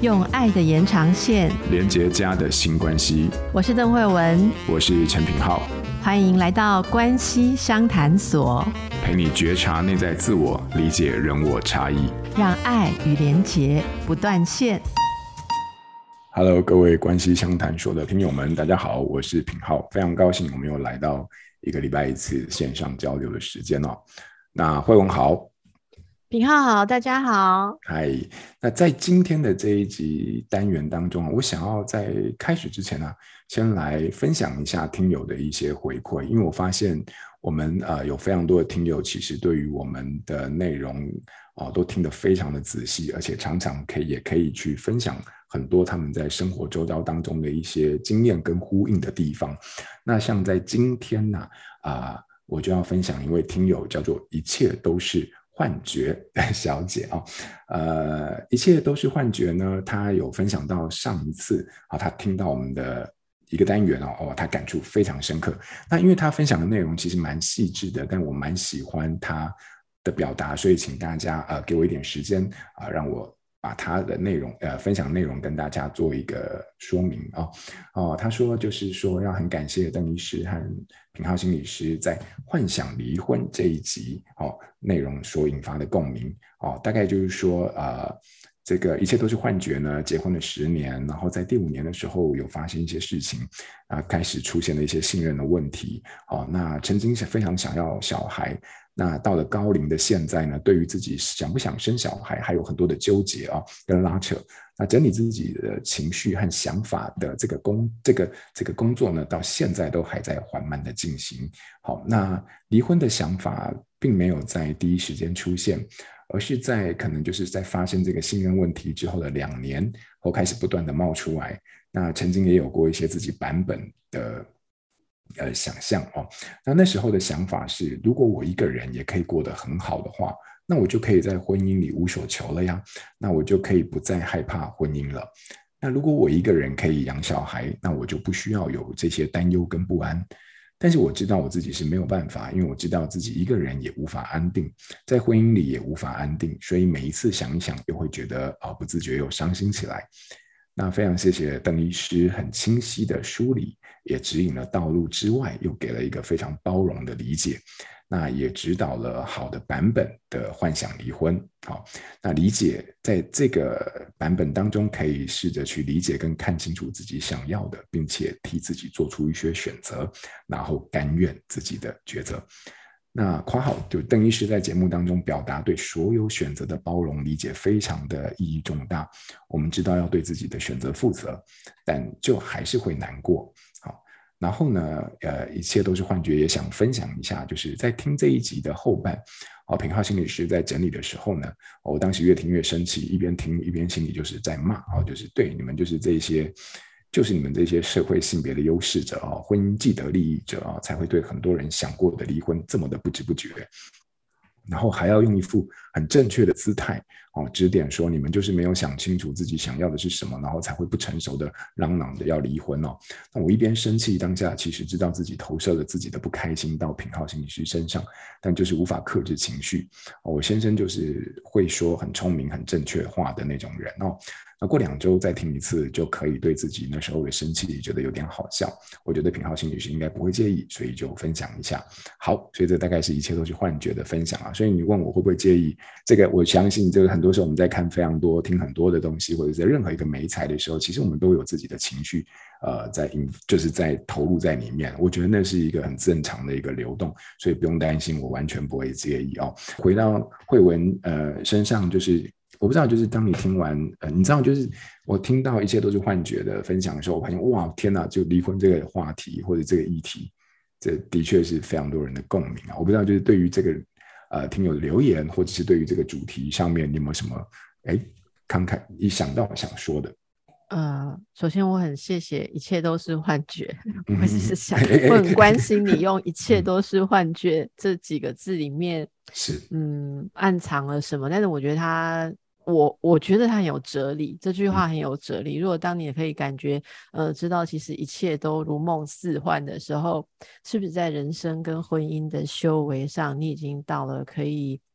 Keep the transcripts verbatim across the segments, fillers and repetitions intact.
用爱的延长线连结家的新关系。 我是邓惠文， 我是陈品皓， 欢迎来到关系商谈所， 陪你觉察内在自我，理解人我差异， 让爱与连结不断线。 Hello， 各位关系商谈所的听友们，大家好，我是品皓，非常高兴我们又来到一个礼拜一次线上交流的时间哦。那惠文好， 品皓好，大家好。 嗨，那在今天的这一集单元当中，我想要在开始之前呢、啊，先来分享一下听友的一些回馈，因为我发现我们呃有非常多的听友，其实对于我们的内容哦、呃、都听得非常的仔细，而且常常可以也可以去分享很多他们在生活周遭当中的一些经验跟呼应的地方。那像在今天呢、啊，呃，我就要分享一位听友叫做一切都是幻觉的小姐啊，呃，一切都是幻觉呢。她有分享到上一次啊，她听到我们的一个单元哦，哦，她感触非常深刻。那因为她分享的内容其实蛮细致的，但我蛮喜欢她的表达，所以请大家呃给我一点时间啊、呃，让我把她的内容呃分享内容跟大家做一个说明啊。哦，她说就是说要很感谢邓医师和品皓心理师在幻想离婚这一集哦内容所引发的共鸣哦，大概就是说呃这个一切都是幻觉呢，结婚了十年，然后在第五年的时候有发生一些事情啊、呃，开始出现了一些信任的问题哦，那曾经是非常想要小孩。那到了高龄的现在呢，对于自己想不想生小孩还有很多的纠结啊，跟拉扯。那整理自己的情绪和想法的这个工这个这个工作呢，到现在都还在缓慢的进行。好，那离婚的想法并没有在第一时间出现，而是在可能就是在发生这个信任问题之后的两年后开始不断的冒出来。那曾经也有过一些自己版本的。呃，想象哦，那那时候的想法是，如果我一个人也可以过得很好的话，那我就可以在婚姻里无所求了呀，那我就可以不再害怕婚姻了。那如果我一个人可以养小孩，那我就不需要有这些担忧跟不安。但是我知道我自己是没有办法，因为我知道自己一个人也无法安定，在婚姻里也无法安定，所以每一次想一想，又会觉得啊、哦，不自觉又伤心起来。那非常谢谢邓医师很清晰的梳理，也指引了道路之外，又给了一个非常包容的理解。那也指导了好的版本的幻想离婚。好，那理解在这个版本当中，可以试着去理解跟看清楚自己想要的，并且替自己做出一些选择，然后甘愿自己的抉择。那括号就邓医师在节目当中表达对所有选择的包容理解非常的意义重大，我们知道要对自己的选择负责，但就还是会难过。好，然后呢呃，一切都是幻觉，也想分享一下，就是在听这一集的后半哦，品皓心理师在整理的时候呢、哦、我当时越听越生气，一边听一边心里就是在骂、哦、就是对你们就是这些就是你们这些社会性别的优势者啊，婚姻既得利益者啊，才会对很多人想过的离婚这么的不知不觉，然后还要用一副很正确的姿态哦，指点说你们就是没有想清楚自己想要的是什么，然后才会不成熟的嚷嚷的要离婚哦。那我一边生气，当下其实知道自己投射了自己的不开心到品皓心理师身上，但就是无法克制情绪。哦，我先生就是会说很聪明、很正确话的那种人哦。那过两周再听一次，就可以对自己那时候的生气觉得有点好笑。我觉得品皓心理师应该不会介意，所以就分享一下。好，所以这大概是一切都是幻觉的分享啊。所以你问我会不会介意这个，我相信这个很多时候我们在看非常多、听很多的东西，或者在任何一个媒材的时候，其实我们都有自己的情绪，呃，在就是在投入在里面。我觉得那是一个很正常的一个流动，所以不用担心，我完全不会介意哦。回到惠文呃身上，就是。我不知道，就是当你听完，呃，你知道，就是我听到一切都是幻觉的分享的时候，我发现，哇，天哪！就离婚这个话题或者这个议题，这的确是非常多人的共鸣啊。我不知道，就是对于这个呃听友的留言，或者是对于这个主题上面，你有没有什么哎慷慨一想到想说的？ 呃，首先我很谢谢一切都是幻觉，我只是想，我很关心你用一切都是幻觉这几个字里面是嗯暗藏了什么，但是我觉得它我我觉得它很有哲理，这句话很有哲理。如果当你也可以感觉呃知道其实一切都如梦似幻的时候，是不是在人生跟婚姻的修为上你已经到了可以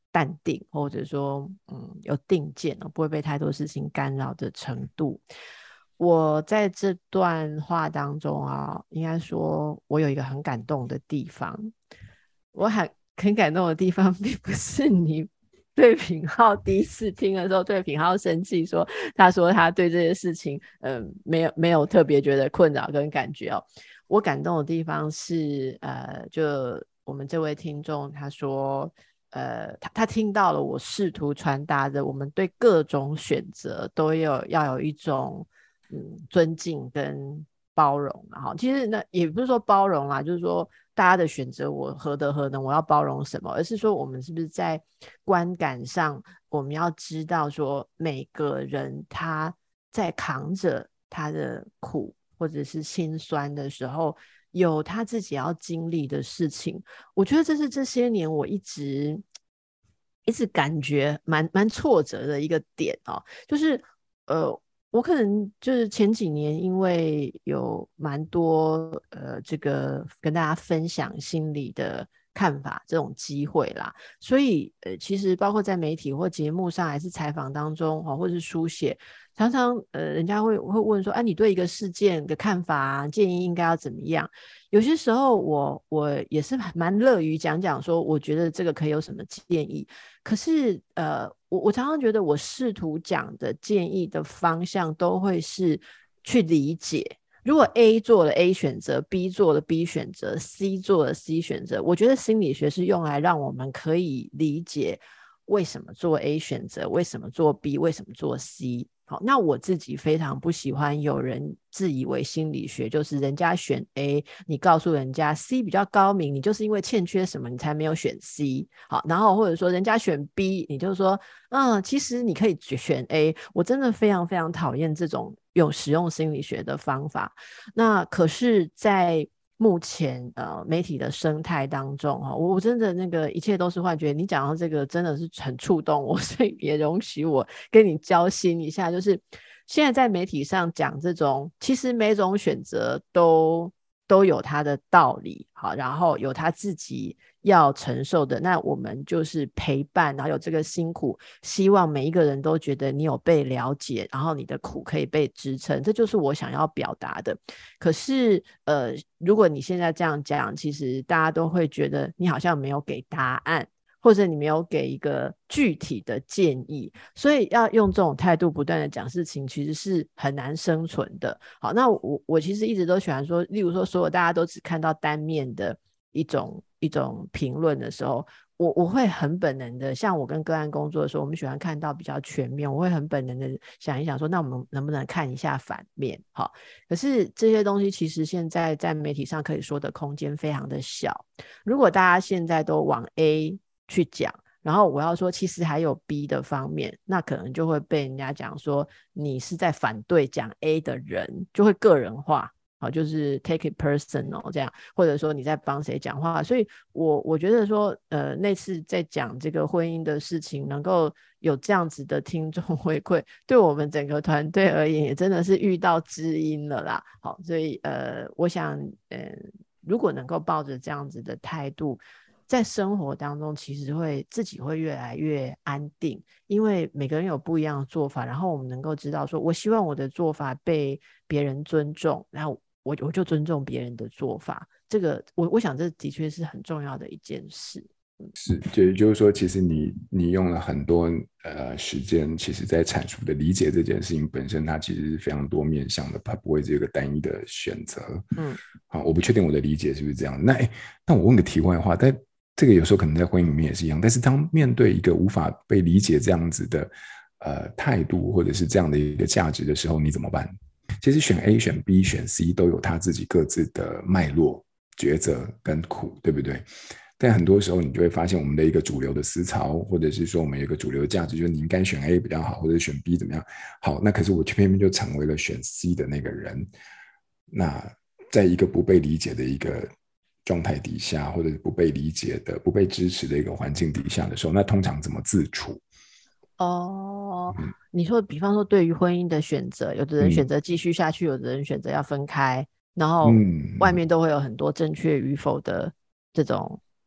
淡定，或者说嗯有定见，不会被太多事情干扰的程度。我在这段话当中啊，应该说我有一个很感动的地方。我很很感动的地方并不是你对品皓第一次听的时候对品皓生气，说他说他对这些事情嗯、呃、没有没有特别觉得困扰跟感觉哦。我感动的地方是呃就我们这位听众他说呃他他听到了我试图传达的我们对各种选择都有要有一种嗯尊敬跟包容，然后其实那也不是说包容啦，就是说大家的选择我何德何能，我要包容什么，而是说我们是不是在观感上我们要知道说每个人他在扛着他的苦或者是心酸的时候有他自己要经历的事情。我觉得这是这些年我一直一直感觉蛮蛮挫折的一个点哦，就是呃我可能就是前几年因为有蛮多呃这个跟大家分享心理的看法这种机会啦，所以呃其实包括在媒体或节目上还是采访当中、哦、或是书写，常常呃人家会会问说，哎、啊，你对一个事件的看法、啊、建议应该要怎么样？有些时候我我也是蛮乐于讲讲说，我觉得这个可以有什么建议。可是呃，我我常常觉得我试图讲的建议的方向都会是去理解。如果 A 做了 A 选择， B 做了 B 选择， C 做了 C 选择，我觉得心理学是用来让我们可以理解为什么做 A 选择，为什么做 B， 为什么做 C。好，那我自己非常不喜欢有人自以为心理学就是人家选 A， 你告诉人家 C 比较高明，你就是因为欠缺什么你才没有选 C。 好，然后或者说人家选 B， 你就说嗯，其实你可以选 A。 我真的非常非常讨厌这种有实用心理学的方法。那可是在目前呃媒体的生态当中、哦、我真的那个一切都是幻觉，你讲到这个真的是很触动我，所以也容许我跟你交心一下。就是现在在媒体上讲这种其实每种选择都都有它的道理，好，然后有他自己要承受的，那我们就是陪伴，然后有这个辛苦，希望每一个人都觉得你有被了解，然后你的苦可以被支撑，这就是我想要表达的。可是呃，如果你现在这样讲，其实大家都会觉得你好像没有给答案，或者你没有给一个具体的建议，所以要用这种态度不断的讲事情其实是很难生存的。好，那我我其实一直都喜欢说，例如说所有大家都只看到单面的一种一种评论的时候，我我会很本能的，像我跟个案工作的时候，我们喜欢看到比较全面，我会很本能的想一想说，那我们能不能看一下反面。好，可是这些东西其实现在在媒体上可以说的空间非常的小，如果大家现在都往 A 去讲，然后我要说其实还有 B 的方面，那可能就会被人家讲说你是在反对讲 A 的人，就会个人化，好，就是 take it personal 这样，或者说你在帮谁讲话。所以我我觉得说呃那次在讲这个婚姻的事情能够有这样子的听众回馈，对我们整个团队而言也真的是遇到知音了啦。好，所以呃我想呃如果能够抱着这样子的态度在生活当中，其实会自己会越来越安定，因为每个人有不一样的做法，然后我们能够知道说我希望我的做法被别人尊重，然后我我就尊重别人的做法，这个我我想这的确是很重要的一件事。 是，就就是说，其实你你用了很多呃时间，其实在阐述的理解这件事情本身，它其实是非常多面向的，它不会只有一个单一的选择。嗯，好，我不确定我的理解是不是这样。那那我问个题外话，但这个有时候可能在婚姻里面也是一样，但是当面对一个无法被理解这样子的呃态度，或者是这样的一个价值的时候，你怎么办？其实选 A、选 B、选 C 都有他自己各自的脉络、抉择跟苦，对不对？但很多时候你就会发现我们的一个主流的思潮，或者是说我们有一个主流的价值，就是你应该选 A 比较好，或者选 B 怎么样好，那可是我偏偏就成为了选 C 的那个人。那在一个不被理解的一个状态底下，或者是不被理解的、不被支持的一个环境底下的时候，那通常怎么自处？ 哦，嗯、你说比方说对于婚姻的选择，有的人选择继续下去、嗯、有的人选择要分开，然后外面都会有很多正确与否的这种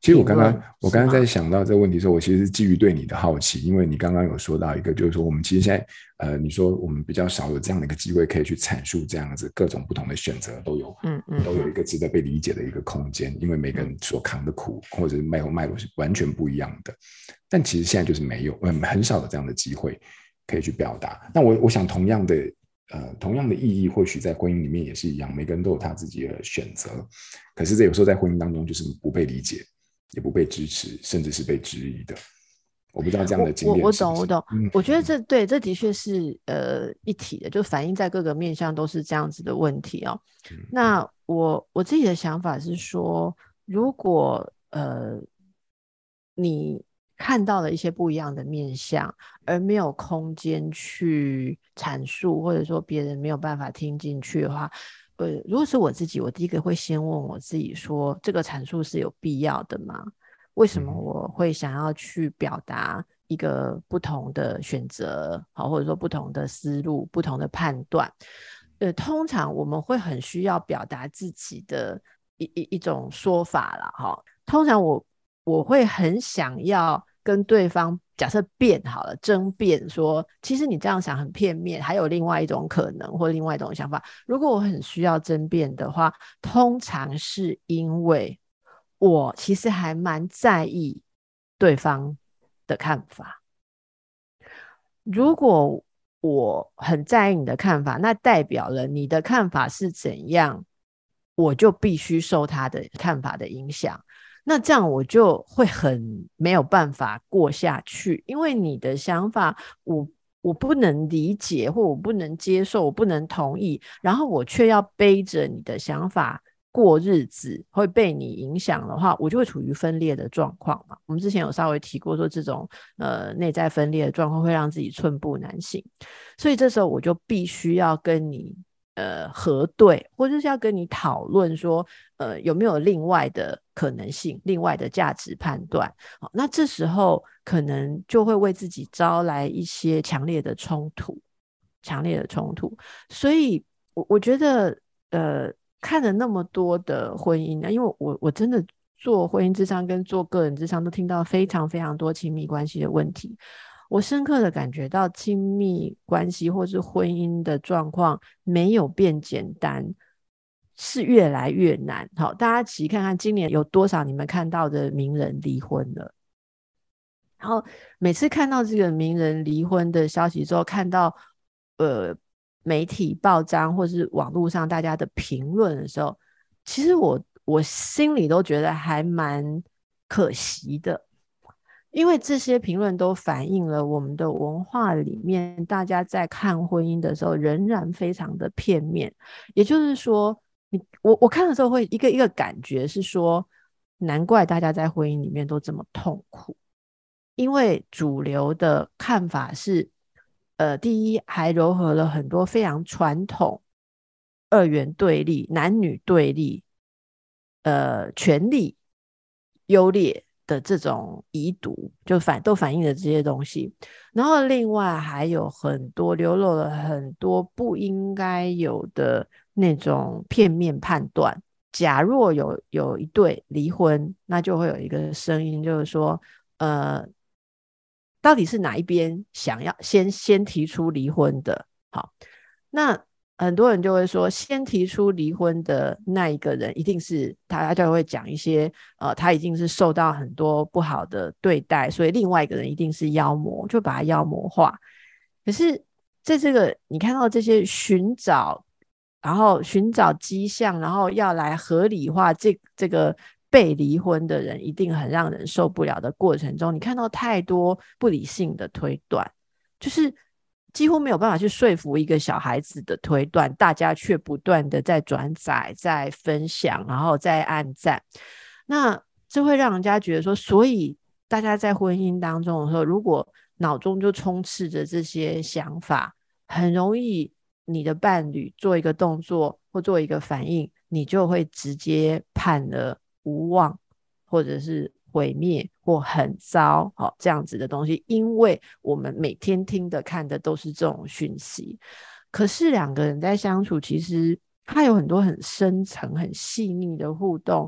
其实我刚刚评论我刚刚是吗？ 在想到这个问题的时候，我其实是基于对你的好奇，因为你刚刚有说到一个，就是说我们其实现在呃，你说我们比较少有这样的一个机会可以去阐述这样子各种不同的选择都有， 嗯嗯都有一个值得被理解的一个空间，因为每个人所扛的苦或者是脉络脉络是完全不一样的。但其实现在就是没有，嗯，很少有这样的机会可以去表达。那我我想同样的。呃，同样的意义，或许在婚姻里面也是一样，每个人都有他自己的选择。可是这有时候在婚姻当中，就是不被理解，也不被支持，甚至是被质疑的。我不知道这样的经我我验是不是？ 懂我懂， 嗯， 我觉得这对这的确是呃一体的，就反映在各个面向都是这样子的问题哦。 嗯那我我自己的想法是说，如果呃你看到了一些不一样的面向，而没有空间去阐述，或者说别人没有办法听进去的话，呃，如果是我自己，我第一个会先问我自己说，这个阐述是有必要的吗？为什么嗯我会想要去表达一个不同的选择，好，或者说不同的思路、不同的判断？呃，通常我们会很需要表达自己的一一一种说法啦，哈。通常我我会很想要跟对方假设辩好了，争辩说，其实你这样想很片面，还有另外一种可能或另外一种想法。如果我很需要争辩的话，通常是因为我其实还蛮在意对方的看法。如果我很在意你的看法，那代表了你的看法是怎样，我就必须受他的看法的影响。那这样我就会很没有办法过下去，因为你的想法我我不能理解，或我不能接受，我不能同意，然后我却要背着你的想法过日子，会被你影响的话，我就会处于分裂的状况嘛。我们之前有稍微提过说，这种呃内在分裂的状况会让自己寸步难行，所以这时候我就必须要跟你呃核对，或者是要跟你讨论说，呃有没有另外的可能性，另外的价值判断。好，那这时候可能就会为自己招来一些强烈的冲突，强烈的冲突。所以我我觉得呃看了那么多的婚姻呢，因为我我真的做婚姻諮商跟做个人諮商都听到非常非常多亲密关系的问题，我深刻的感觉到亲密关系或是婚姻的状况没有变简单，是越来越难。好，大家其实看看今年有多少你们看到的名人离婚了，然后每次看到这个名人离婚的消息之后，看到呃媒体报章或是网络上大家的评论的时候，其实我我心里都觉得还蛮可惜的，因为这些评论都反映了我们的文化里面，大家在看婚姻的时候仍然非常的片面。也就是说，你我我看的时候会一个一个感觉是说，难怪大家在婚姻里面都这么痛苦。因为主流的看法是，呃，第一还糅合了很多非常传统二元对立、男女对立、呃权力优劣的这种遗毒，就反都反映了这些东西。然后另外还有很多流露了很多不应该有的那种片面判断。假若有有一对离婚，那就会有一个声音，就是说，呃，到底是哪一边想要先先提出离婚的？好，那很多人就会说，先提出离婚的那一个人一定是他，他就会讲一些，呃，他已经是受到很多不好的对待，所以另外一个人一定是妖魔，就把他妖魔化。可是，在这个你看到这些寻找，然后寻找迹象，然后要来合理化这这个被离婚的人一定很让人受不了的过程中，你看到太多不理性的推断，就是几乎没有办法去说服一个小孩子的推断，大家却不断的在转载、在分享，然后在按赞。那这会让人家觉得说，所以大家在婚姻当中的时候，如果脑中就充斥着这些想法，很容易你的伴侣做一个动作或做一个反应，你就会直接判了无望，或者是毁灭或很糟，好，这样子的东西，因为我们每天听的看的都是这种讯息。可是两个人在相处，其实他有很多很深层很细腻的互动，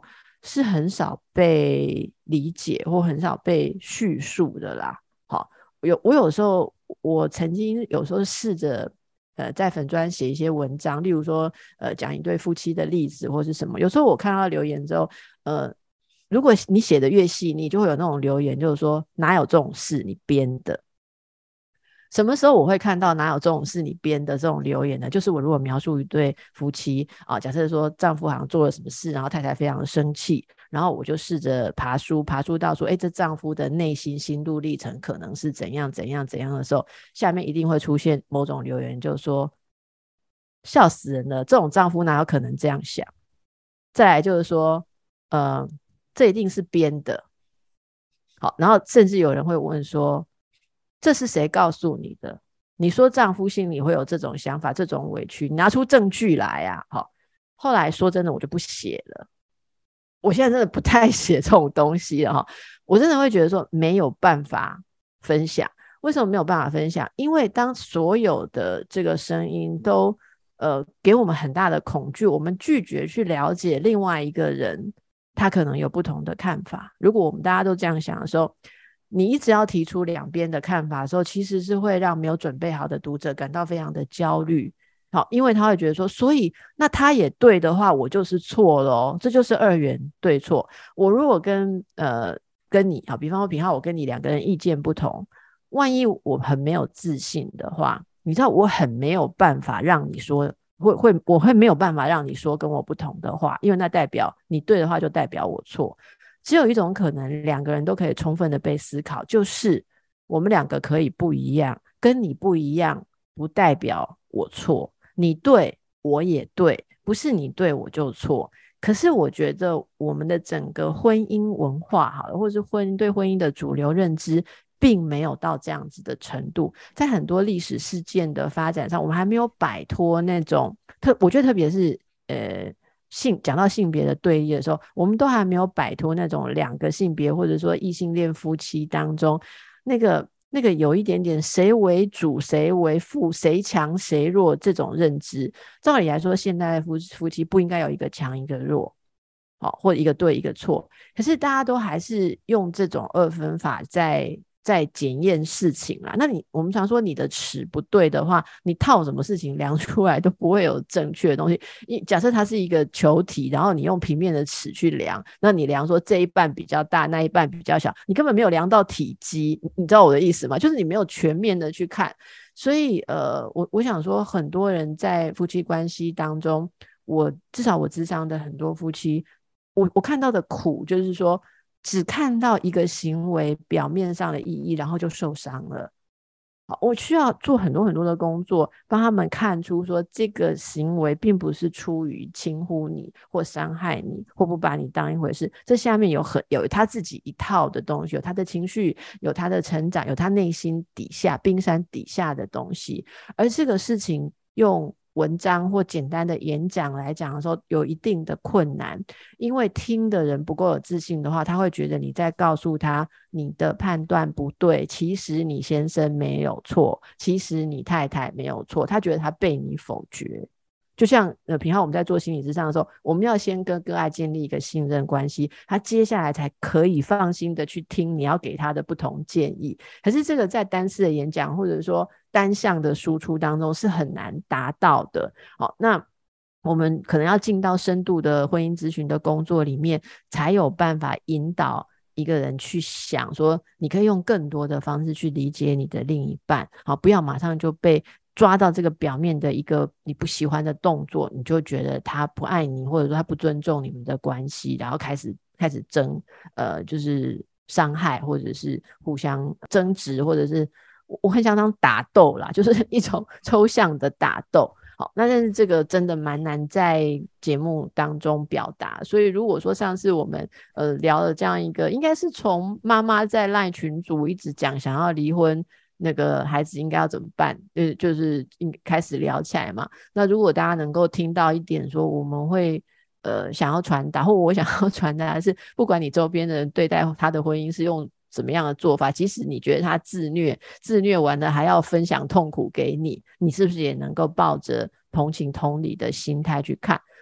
是很少被理解或很少被叙述的啦。好，有我有时候我曾经有时候试着呃在粉专写一些文章，例如说呃讲一对夫妻的例子或是什么，有时候我看到留言之后，呃如果你写的越细腻，就会有那种留言就是说哪有这种事你编的。什么时候我会看到哪有这种事你编的这种留言呢？就是我如果描述一对夫妻啊，假设说丈夫好像做了什么事，然后太太非常的生气，然后我就试着爬书爬书到说，哎，这丈夫的内心心路历程可能是怎样怎样怎样的时候，下面一定会出现某种留言，就是说笑死人了，这种丈夫哪有可能这样想？再来就是说，呃，这一定是编的。好，然后甚至有人会问说，这是谁告诉你的？你说丈夫心里会有这种想法，这种委屈，你拿出证据来啊！好，后来说真的，我就不写了。我现在真的不太写这种东西了哈。我真的会觉得说没有办法分享。为什么没有办法分享？因为当所有的这个声音都呃给我们很大的恐惧，我们拒绝去了解另外一个人，他可能有不同的看法。如果我们大家都这样想的时候，你一直要提出两边的看法的时候，其实是会让没有准备好的读者感到非常的焦虑。好，因为他会觉得说，所以那他也对的话，我就是错了哦，这就是二元对错。我如果跟呃跟你好，比方说品皓，我跟你两个人意见不同，万一我很没有自信的话，你知道我很没有办法让你说会会我会没有办法让你说跟我不同的话，因为那代表你对的话就代表我错。只有一种可能，两个人都可以充分的被思考，就是我们两个可以不一样，跟你不一样不代表我错，你对我也对，不是你对我就错。可是我觉得我们的整个婚姻文化好了，或是婚对婚姻的主流认知并没有到这样子的程度。在很多历史事件的发展上，我们还没有摆脱那种特我觉得特别是呃性讲到性别的对立的时候，我们都还没有摆脱那种两个性别或者说异性恋夫妻当中那个那个有一点点谁为主谁为副谁强谁弱这种认知。照理来说，现代的 夫, 夫妻不应该有一个强一个弱，好，或者一个对一个错，可是大家都还是用这种二分法在在检验事情啦。那你我们常说你的尺不对的话，你套什么事情量出来都不会有正确的东西。假设它是一个球体，然后你用平面的尺去量，那你量说这一半比较大，那一半比较小，你根本没有量到体积，你知道我的意思吗？就是你没有全面的去看。所以呃，我我想说，很多人在夫妻关系当中，我至少我咨商的很多夫妻，我我看到的苦就是说，只看到一个行为表面上的意义，然后就受伤了。好，我需要做很多很多的工作，帮他们看出说这个行为并不是出于轻忽你或伤害你或不把你当一回事，这下面有很有他自己一套的东西，有他的情绪，有他的成长，有他内心底下冰山底下的东西。而这个事情用文章或简单的演讲来讲的时候有一定的困难，因为听的人不够有自信的话，他会觉得你在告诉他你的判断不对，其实你先生没有错，其实你太太没有错，他觉得他被你否决。就像呃，平常我们在做心理咨商的时候，我们要先跟个案建立一个信任关系，他接下来才可以放心的去听你要给他的不同建议。可是这个在单次的演讲或者说单向的输出当中是很难达到的。好，那我们可能要进到深度的婚姻咨询的工作里面，才有办法引导一个人去想说，你可以用更多的方式去理解你的另一半。好，不要马上就被抓到这个表面的一个你不喜欢的动作，你就觉得他不爱你，或者说他不尊重你们的关系，然后开始开始争，呃，就是伤害，或者是互相争执，或者是我很想当打斗啦，就是一种抽象的打斗。好，那但是这个真的蛮难在节目当中表达，所以如果说上次我们呃聊了这样一个，应该是从妈妈在LINE群组一直讲想要离婚，那个孩子应该要怎么办，呃，就是开始聊起来嘛。那如果大家能够听到一点说我们会呃想要传达，或我想要传达的是，不管你周边的人对待他的婚姻是用怎么样的做法，即使你觉得他自虐自虐完了还要分享痛苦给你，你是不是也能够抱着同情同理的心态去看？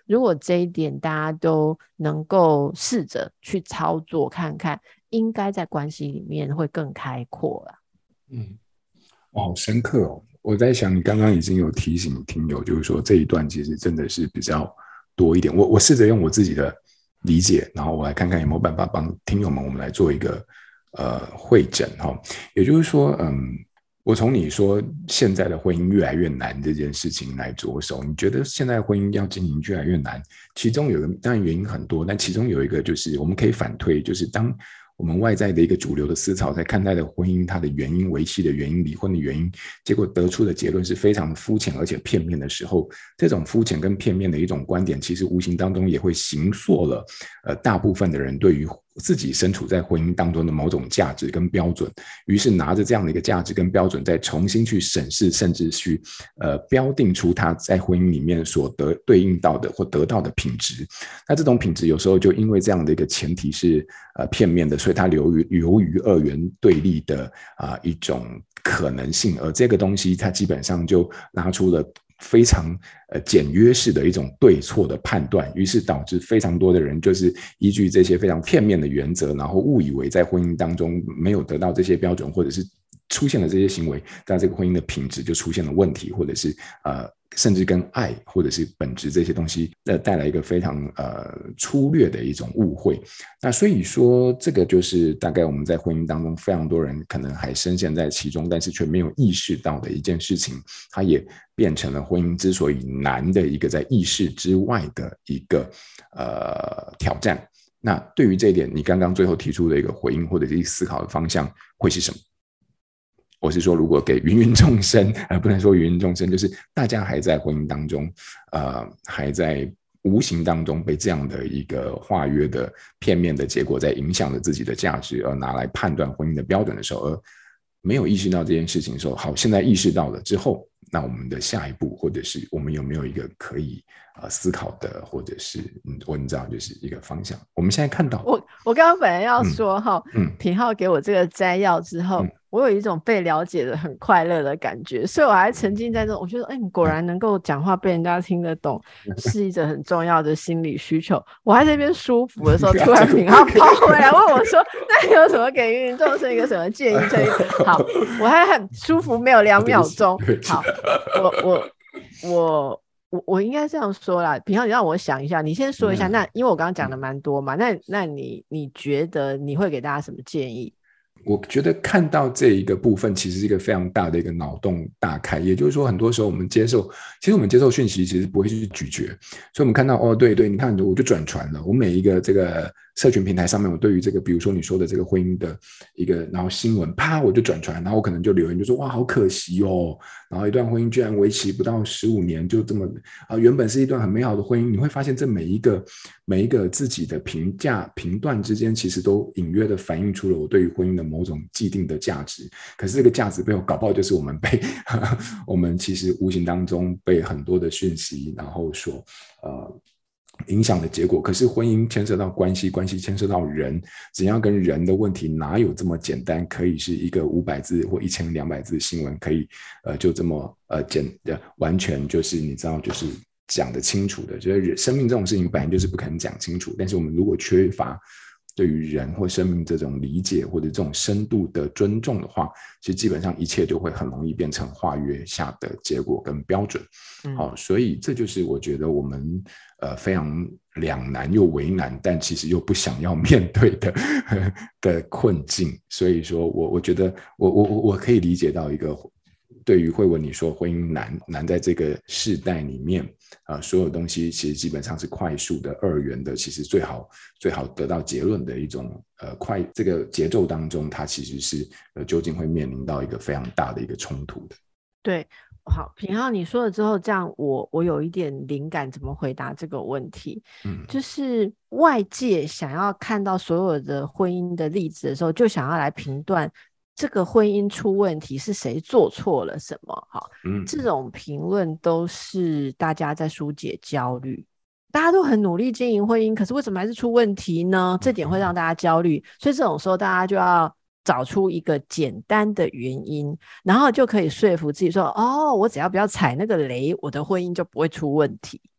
如果这一点大家都能够试着去操作看看，应该在关系里面会更开阔啦。 嗯，哇，好深刻哦。我在想，你刚刚已经有提醒听友，就是说这一段其实真的是比较多一点。我我试着用我自己的理解，然后我来看看有没有办法帮听友们我们来做一个呃会诊哈。也就是说，嗯，我从你说现在的婚姻越来越难这件事情来着手，你觉得现在婚姻要经营越来越难，其中有一个当然原因很多，但其中有一个就是我们可以反推，就是当我们外在的一个主流的思潮在看待的婚姻它的原因、维系的原因、离婚的原因，结果得出的结论是非常肤浅而且片面的时候，这种肤浅跟片面的一种观点，其实无形当中也会形塑了呃大部分的人对于自己身处在婚姻当中的某种价值跟标准，于是拿着这样的一个价值跟标准再重新去审视，甚至去呃标定出他在婚姻里面所得对应到的或得到的品质。那这种品质有时候就因为这样的一个前提是呃片面的，所以它流于流于二元对立的啊、呃、一种可能性，而这个东西它基本上就拿出了非常呃简约式的一种对错的判断，于是导致非常多的人就是依据这些非常片面的原则，然后误以为在婚姻当中没有得到这些标准，或者是出现了这些行为，在这个婚姻的品质就出现了问题，或者是呃甚至跟爱或者是本质这些东西呃带来一个非常呃粗略的一种误会。那所以说这个就是大概我们在婚姻当中非常多人可能还深陷在其中，但是却没有意识到的一件事情，它也变成了婚姻之所以难的一个在意识之外的一个呃挑战。那对于这一点，你刚刚最后提出的一个回应或者是思考的方向会是什么？我是说，如果给芸芸众生，呃，不能说芸芸众生，就是大家还在婚姻当中，呃，还在无形当中被这样的一个化约的片面的结果在影响着自己的价值，而拿来判断婚姻的标准的时候，而没有意识到这件事情的时候，好，现在意识到了之后，那我们的下一步，或者是我们有没有一个可以呃思考的，或者是嗯，我你知道，就是一个方向。我们现在看到， 我我刚刚本来要说哈， 嗯， 品皓给我这个摘要之后。嗯，我有一种被了解的很快乐的感觉，所以我还沉浸在这种，我觉得，哎、欸，你果然能够讲话被人家听得懂，是一个很重要的心理需求。我还在那边舒服的时候，突然品皓跑回来问我说：“那你有什么给芸芸众生一个什么建议？”可以，好，我还很舒服，没有两秒钟。好，我我我我我应该这样说啦，品皓，你让我想一下，你先说一下。嗯、那因为我刚刚讲的蛮多嘛，那那你你觉得你会给大家什么建议？ 我觉得看到这一个部分，其实是一个非常大的一个脑洞大开。也就是说，很多时候我们接受，其实我们接受讯息，其实不会去咀嚼。所以我们看到，哦，对对，你看，我就转传了。我每一个这个社群平台上面，我对于这个，比如说你说的这个婚姻的一个，然后新闻，啪，我就转传，然后我可能就留言，就说，哇，好可惜哦。然后一段婚姻居然为期不到十五年，就这么啊，原本是一段很美好的婚姻，你会发现这每一个每一个自己的评价评断之间，其实都隐约的反映出了我对于婚姻的某种既定的价值。可是这个价值背后，搞不好就是我们被我们其实无形当中被很多的讯息，然后说呃。影响的结果。可是婚姻牵涉到关系，关系牵涉到人，只要跟人的问题，哪有这么简单可以是一个五百字或一千两百字的新闻可以呃就这么呃简的完全就是你知道就是讲得清楚的。就是生命这种事情本来就是不可能讲清楚，但是我们如果缺乏对于人或生命这种理解或者这种深度的尊重的话，其实基本上一切就会很容易变成化约下的结果跟标准。嗯、好，所以这就是我觉得我们呃非常两难又为难，但其实又不想要面对的的困境。所以说我我觉得我我我可以理解到一个。对于慧文你说婚姻难难在这个世代里面啊、呃，所有东西其实基本上是快速的二元的，其实最好最好得到结论的一种呃快这个节奏当中，它其实是呃究竟会面临到一个非常大的一个冲突的。 对，好，品皓你说了之后，这样我我有一点灵感，怎么回答这个问题？嗯，就是外界想要看到所有的婚姻的例子的时候，就想要来评断。这个婚姻出问题是谁做错了什么？好，嗯，这种评论都是大家在疏解焦虑。大家都很努力经营婚姻，可是为什么还是出问题呢？这点会让大家焦虑，所以这种时候大家就要找出一个简单的原因，然后就可以说服自己说：哦，我只要不要踩那个雷，我的婚姻就不会出问题。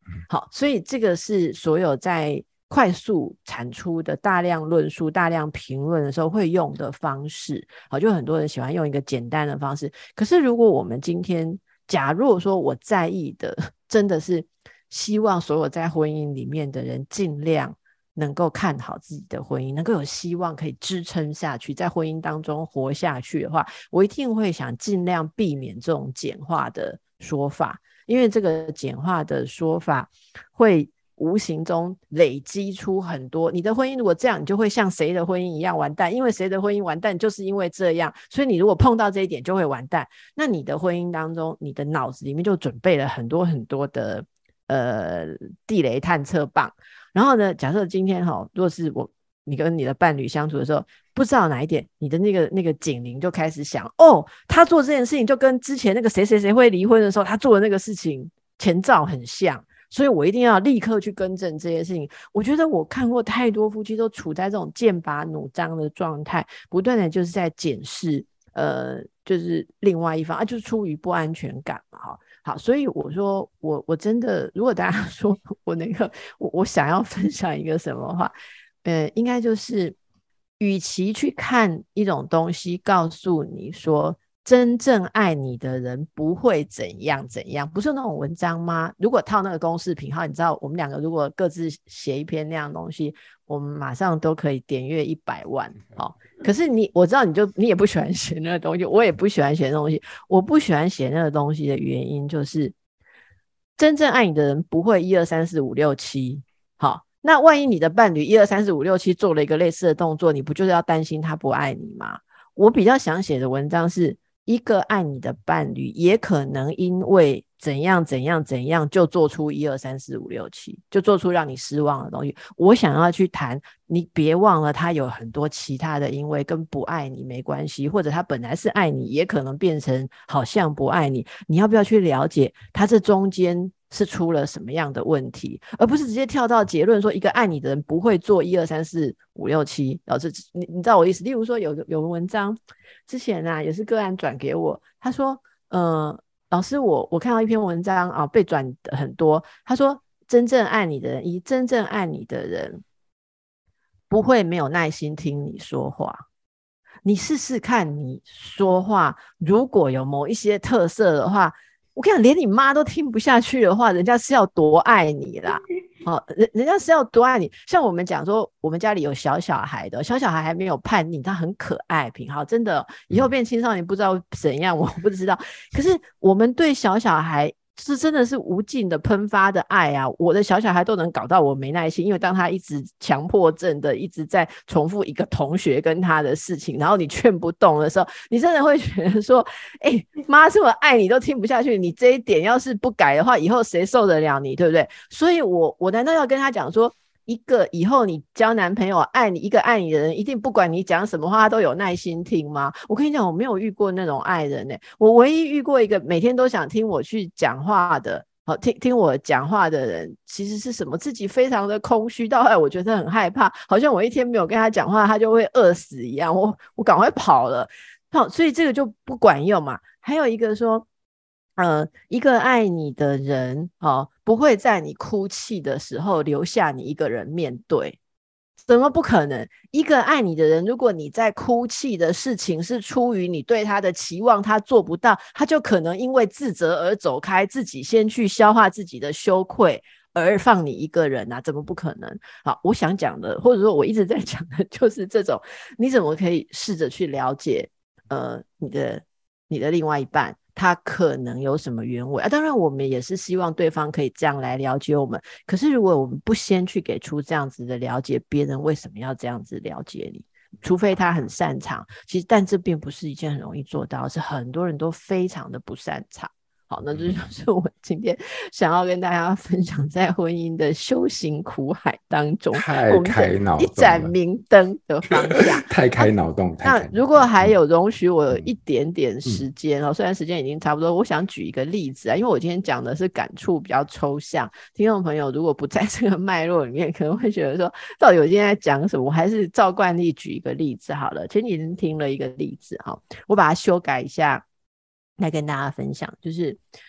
好，所以这个是所有在快速产出的大量论述、大量评论的时候会用的方式。好，就很多人喜欢用一个简单的方式。可是如果我们今天假如说我在意的真的是希望所有在婚姻里面的人尽量能够看好自己的婚姻，能够有希望可以支撑下去，在婚姻当中活下去的话，我一定会想尽量避免这种简化的说法，因为这个简化的说法会无形中累积出很多，你的婚姻如果这样，你就会像谁的婚姻一样完蛋，因为谁的婚姻完蛋就是因为这样，所以你如果碰到这一点就会完蛋。那你的婚姻当中，你的脑子里面就准备了很多很多的呃地雷探测棒。然后呢，假设今天齁，若是我你跟你的伴侣相处的时候，不知道哪一点你的那个那个警铃就开始响，哦，他做这件事情就跟之前那个谁谁谁会离婚的时候他做的那个事情前兆很像，所以我一定要立刻去更正这件事情。我觉得我看过太多夫妻都处在这种剑拔弩张的状态，不断的就是在检视呃，就是另外一方啊，就是出于不安全感嘛，哈。好，所以我说我我真的，如果大家说我那个我我想要分享一个什么话，呃，应该就是与其去看一种东西告诉你说真正爱你的人不会怎样怎样，不是那种文章吗？如果套那个公式品号，你知道我们两个如果各自写一篇那样的东西，我们马上都可以点阅一百万。好，可是你我知道你就你也不喜欢写那个东西，我也不喜欢写那个东西。我不喜欢写那个东西的原因就是真正爱你的人不会一二三四五六七。好，那万一你的伴侣一二三四五六七做了一个类似的动作，你不就是要担心他不爱你吗？我比较想写的文章是一个爱你的伴侣也可能因为怎样怎样怎样就做出一二三四五六七，就做出让你失望的东西。我想要去谈，你别忘了他有很多其他的因为跟不爱你没关系，或者他本来是爱你也可能变成好像不爱你，你要不要去了解他这中间是出了什么样的问题，而不是直接跳到结论说一个爱你的人不会做一二三四五六七。然后这你你知道我意思？例如说有有文章之前啊也是个案转给我，他说呃老师我我看到一篇文章啊被转很多，他说真正爱你的人，以真正爱你的人不会没有耐心听你说话。你试试看，你说话如果有某一些特色的话，我跟你讲，连你妈都听不下去的话，人家是要多爱你啦。哦，人人家是要多爱你。像我们讲说，我们家里有小小孩的，小小孩还没有叛逆，他很可爱，品好，真的，以后变青少年不知道怎样，我不知道。可是我们对小小孩是真的是无尽的喷发的爱啊！我的小小孩都能搞到我没耐心，因为当他一直强迫症的一直在重复一个同学跟他的事情，然后你劝不动的时候，你真的会觉得说，哎、欸，妈这么爱你都听不下去，你这一点要是不改的话，以后谁受得了你，对不对？所以我我难道要跟他讲说，一个以后你交男朋友爱你一个爱你的人，一定不管你讲什么话他都有耐心听吗？我跟你讲，我没有遇过那种爱人欸，我唯一遇过一个每天都想听我去讲话的，好听听我讲话的人，其实是什么？自己非常的空虚，到后来我觉得很害怕，好像我一天没有跟他讲话他就会饿死一样，我我赶快跑了。好，所以这个就不管用嘛。还有一个说呃，一个爱你的人哦，不会在你哭泣的时候留下你一个人面对。怎么不可能？一个爱你的人，如果你在哭泣的事情是出于你对他的期望，他做不到，他就可能因为自责而走开，自己先去消化自己的羞愧，而放你一个人啊，怎么不可能？好，我想讲的，或者说我一直在讲的就是这种，你怎么可以试着去了解呃你的你的另外一半他可能有什么原委啊？当然我们也是希望对方可以这样来了解我们，可是如果我们不先去给出这样子的了解，别人为什么要这样子了解你？除非他很擅长，其实但这并不是一件很容易做到，是很多人都非常的不擅长。好，那这就是我今天想要跟大家分享在婚姻的修行苦海当中太开脑洞了， 一盏明灯的方向。 太开脑洞、啊、 那如果还有容许我有一点点时间、嗯、虽然时间已经差不多，我想举一个例子啊，因为我今天讲的是感触比较抽象，听众朋友如果不在这个脉络里面可能会觉得说到底我今天在讲什么，我还是照惯例举一个例子好了。前几天听了一个例子，我把它修改一下来跟大家分享，就是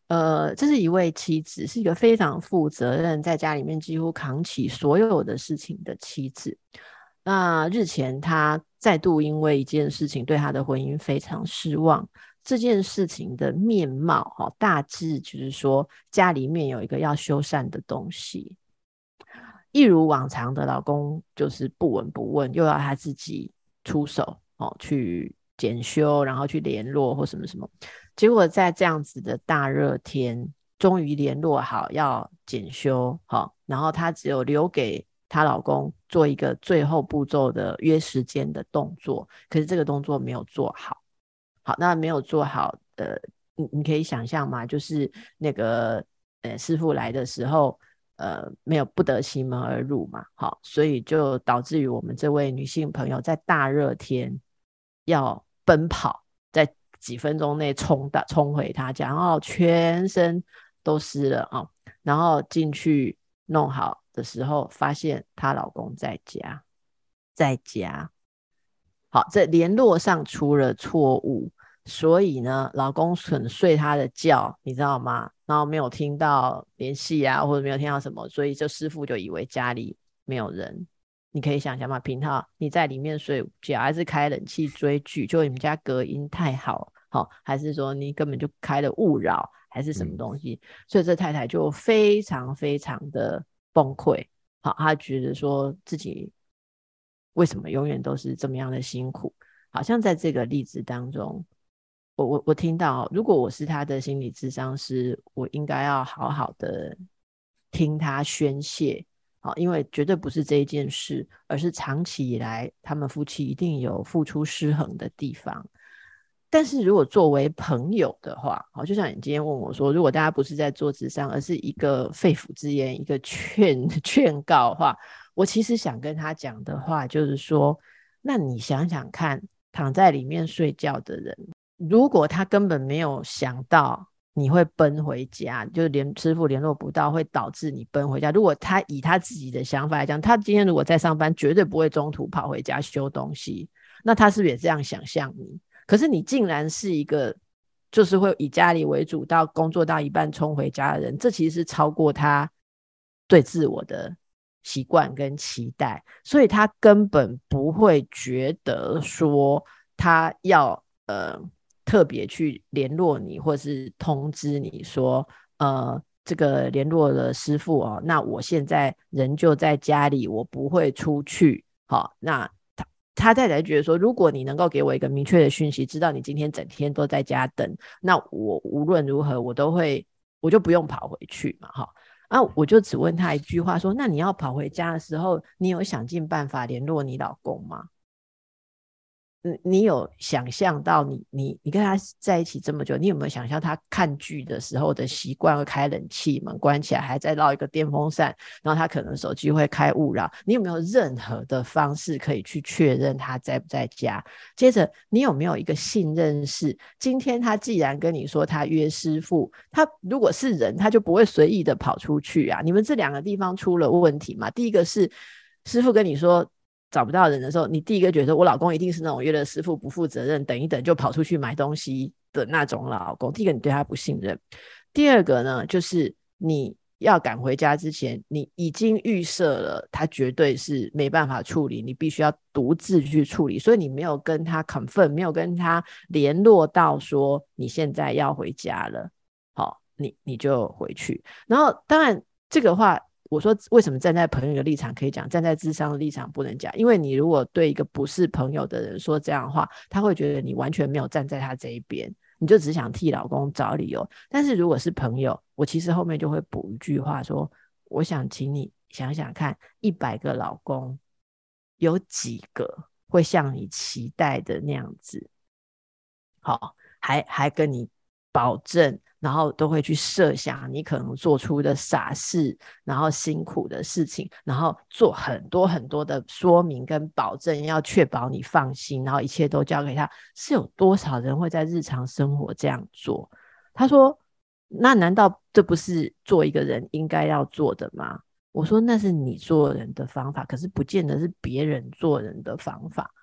呃，这是一位妻子，是一个非常负责任，在家里面几乎扛起所有的事情的妻子。那日前她再度因为一件事情对她的婚姻非常失望，这件事情的面貌、哦、大致就是说家里面有一个要修缮的东西，一如往常的老公就是不闻不问，又要他自己出手、哦、去检修，然后去联络或什么什么。结果在这样子的大热天，终于联络好要检修、哦、然后她只有留给她老公做一个最后步骤的约时间的动作，可是这个动作没有做好。好，那没有做好，呃，你你可以想象嘛，就是那个呃师傅来的时候，呃，没有不得其门而入嘛，好，所以就导致于我们这位女性朋友在大热天要奔跑，在几分钟内冲到冲回她家，然后全身都湿了啊、哦，然后进去弄好的时候，发现她老公在家，在家。好，这联络上出了错误，所以呢，老公很睡他的觉，你知道吗？然后没有听到联系啊，或者没有听到什么，所以这师傅就以为家里没有人。你可以想象吗？平常你在里面睡午觉，还是开冷气追剧，就你们家隔音太好，好，还是说你根本就开了勿扰，还是什么东西？嗯、所以这太太就非常非常的崩溃。好，她觉得说自己为什么永远都是这么样的辛苦。好像在这个例子当中，我我我听到，如果我是他的心理咨商师，我应该要好好的听他宣泄，好，因为绝对不是这一件事，而是长期以来他们夫妻一定有付出失衡的地方。但是如果作为朋友的话，好，就像你今天问我说，如果大家不是在做咨商，而是一个肺腑之言，一个劝劝告的话，我其实想跟他讲的话就是说，那你想想看，躺在里面睡觉的人，如果他根本没有想到你会奔回家，就是连师傅联络不到会导致你奔回家，如果他以他自己的想法来讲，他今天如果在上班绝对不会中途跑回家修东西，那他是不是也这样想象你？可是你竟然是一个就是会以家里为主到工作到一半冲回家的人，这其实是超过他对自我的习惯跟期待，所以他根本不会觉得说他要呃特别去联络你，或是通知你说呃这个联络了师傅哦，那我现在人就在家里，我不会出去。好，那他他太太觉得说，如果你能够给我一个明确的讯息，知道你今天整天都在家等，那我无论如何我都会，我就不用跑回去嘛。哈，啊，我就只问他一句话说，那你要跑回家的时候，你有想尽办法联络你老公吗？你有想象到你你你跟他在一起这么久，你有没有想象他看剧的时候的习惯会开冷气门关起来，还在绕一个电风扇，然后他可能手机会开勿扰，你有没有任何的方式可以去确认他在不在家？接着你有没有一个信任是，今天他既然跟你说他约师傅，他如果是人他就不会随意的跑出去啊。你们这两个地方出了问题嘛？第一个是师傅跟你说找不到人的时候，你第一个觉得我老公一定是那种约了师傅不负责任，等一等就跑出去买东西的那种老公。第一个你对他不信任，第二个呢，就是你要赶回家之前，你已经预设了他绝对是没办法处理，你必须要独自去处理，所以你没有跟他 confirm， 没有跟他联络到说你现在要回家了，好，你你就回去。然后当然这个话我说为什么站在朋友的立场可以讲，站在諮商的立场不能讲？因为你如果对一个不是朋友的人说这样的话，他会觉得你完全没有站在他这一边，你就只想替老公找理由。但是如果是朋友，我其实后面就会补一句话说，我想请你想想看，一百个老公有几个会像你期待的那样子，好，还还跟你保证，然后都会去设想你可能做出的傻事，然后辛苦的事情，然后做很多很多的说明跟保证，要确保你放心，然后一切都交给他。是有多少人会在日常生活这样做？他说，那难道这不是做一个人应该要做的吗？我说那是你做人的方法，可是不见得是别人做人的方法。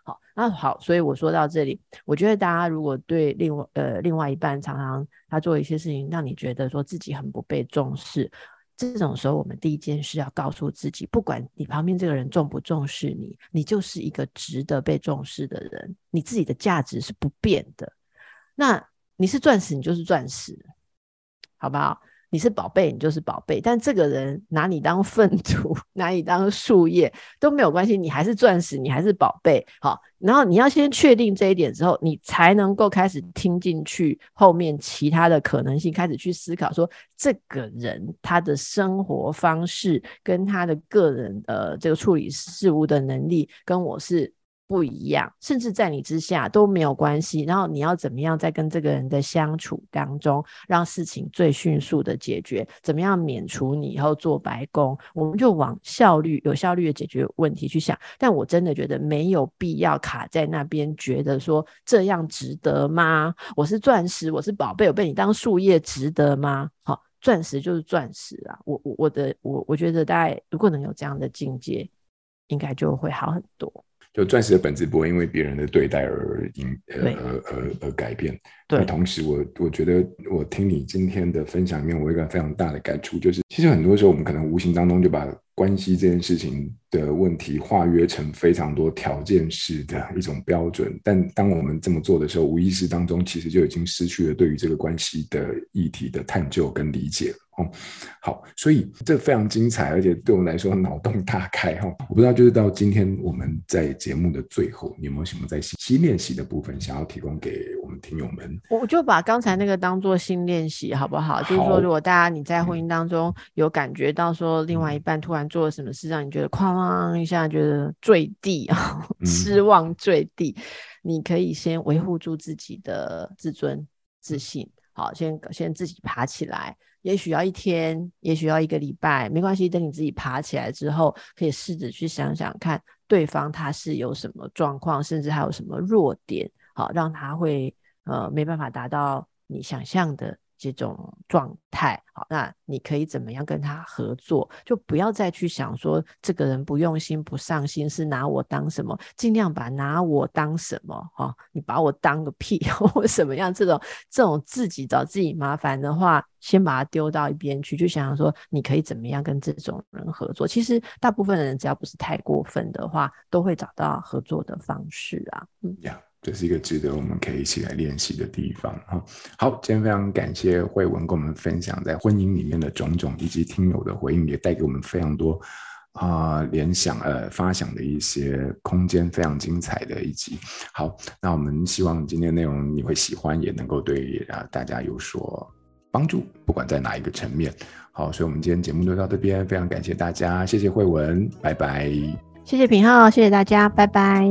好，那好，所以我说到这里，我觉得大家如果对另外呃另外一半常常他做一些事情让你觉得说自己很不被重视，这种时候我们第一件事要告诉自己，不管你旁边这个人重不重视你，你就是一个值得被重视的人，你自己的价值是不变的。那你是钻石你就是钻石，好不好？你是宝贝你就是宝贝，但这个人拿你当粪土拿你当树叶都没有关系，你还是钻石你还是宝贝。好，然后你要先确定这一点之后，你才能够开始听进去后面其他的可能性，开始去思考说这个人他的生活方式跟他的个人呃这个处理事物的能力跟我是不一样，甚至在你之下都没有关系，然后你要怎么样在跟这个人的相处当中让事情最迅速的解决，怎么样免除你以后做白工，我们就往效率有效率的解决问题去想。但我真的觉得没有必要卡在那边觉得说这样值得吗？我是钻石我是宝贝我被你当树叶值得吗？好，钻石就是钻石啊，我我我的我我觉得大概如果能有这样的境界应该就会好很多。 就钻石的本质不会因为别人的对待而而而而改变。 对， 那同时我我觉得我听你今天的分享里面，我有一个非常大的感触，就是其实很多时候我们可能无形当中就把关系这件事情的问题化约成非常多条件式的一种标准，但当我们这么做的时候，无意识当中其实就已经失去了对于这个关系的议题的探究跟理解。哦，好，所以这非常精彩，而且对我们来说脑洞大开。哦，我不知道就是到今天我们在节目的最后，你有没有什么在新练习的部分想要提供给我们听友们？ 我就把刚才那个当作新练习好不好？就是说如果大家你在婚姻当中有感觉到说另外一半突然做了什么事让你觉得哐一下觉得坠地失望坠地，你可以先维护住自己的自尊自信，好，先先自己爬起来，也许要一天也许要一个礼拜没关系，等你自己爬起来之后可以试着去想想看对方他是有什么状况，甚至还有什么弱点，好，让他会呃没办法达到你想象的这种状态。好，那你可以怎么样跟他合作，就不要再去想说这个人不用心不上心是拿我当什么，尽量把拿我当什么、哦、你把我当个屁或什么样，这种这种自己找自己麻烦的话先把它丢到一边去，就想想说你可以怎么样跟这种人合作。其实大部分的人只要不是太过分的话都会找到合作的方式啊。嗯、yeah. 这是一个值得我们可以一起来练习的地方。好，今天非常感谢慧文跟我们分享在婚姻里面的种种，以及听友的回应，也带给我们非常多啊、呃、联想呃发想的一些空间，非常精彩的一集。好，那我们希望今天内容你会喜欢，也能够对、呃、大家有所帮助，不管在哪一个层面。好，所以我们今天节目就到这边，非常感谢大家，谢谢慧文，拜拜。 谢谢品皓，谢谢大家，拜拜。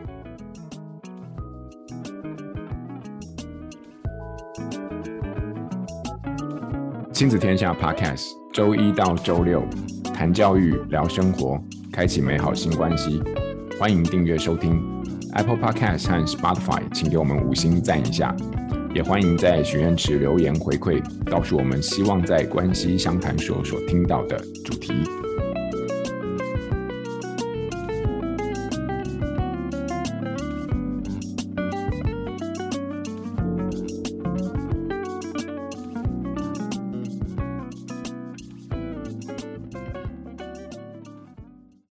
亲子天下 Podcast 周一到周六谈教育聊生活，开启美好新关系，欢迎订阅收听 Apple Podcast 和 Spotify 请给我们五星赞一下，也欢迎在许愿池留言回馈，告诉我们希望在关系相谈所所听到的主题。